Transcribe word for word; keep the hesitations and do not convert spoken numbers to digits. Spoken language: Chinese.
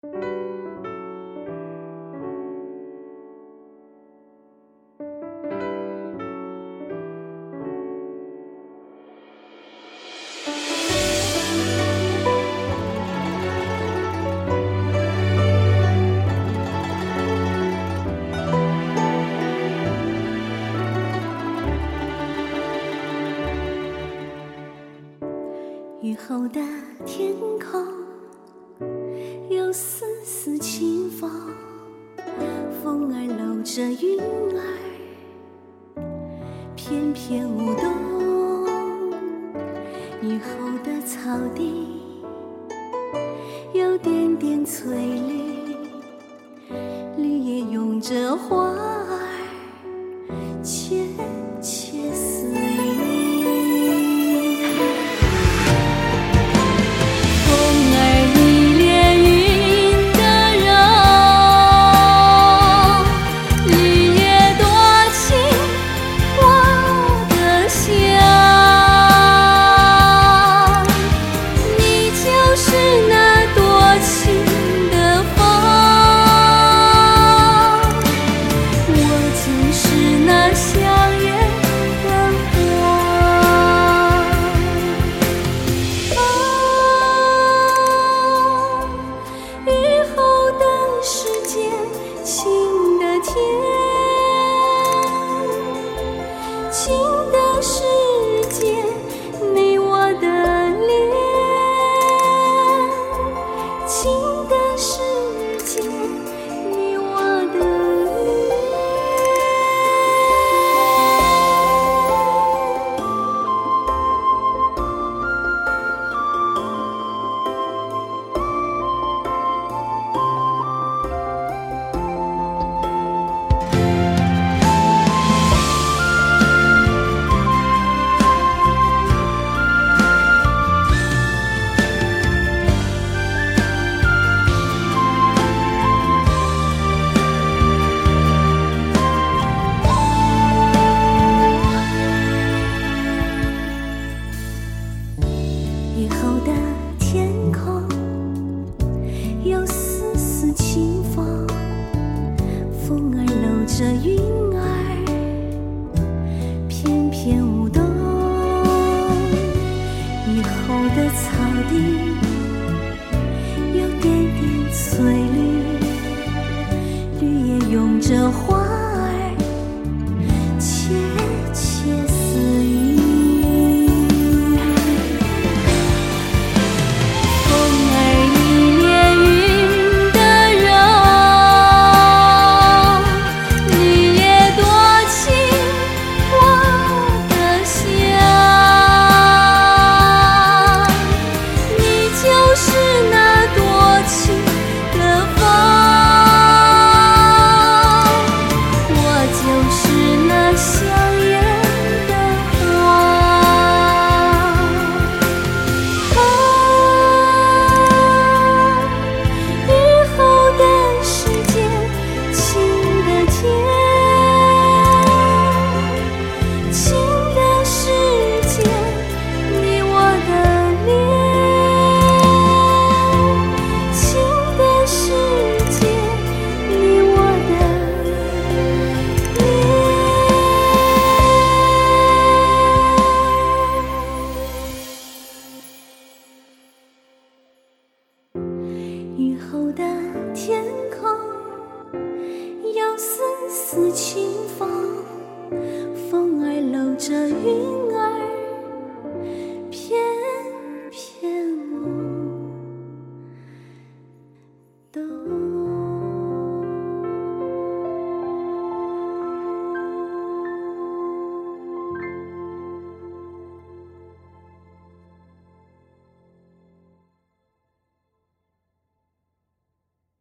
雨后的天空有丝丝清风，风儿搂着云儿翩翩舞动。雨后的草地有点点翠绿，绿叶拥着花儿窃窃私语。雨后的天空有丝丝清风，风儿搂着云儿翩翩舞动。雨后的草地有点点翠绿，绿叶拥着花儿窃窃私语。雨后的天空有丝丝清风，风儿搂着云儿翩翩舞动。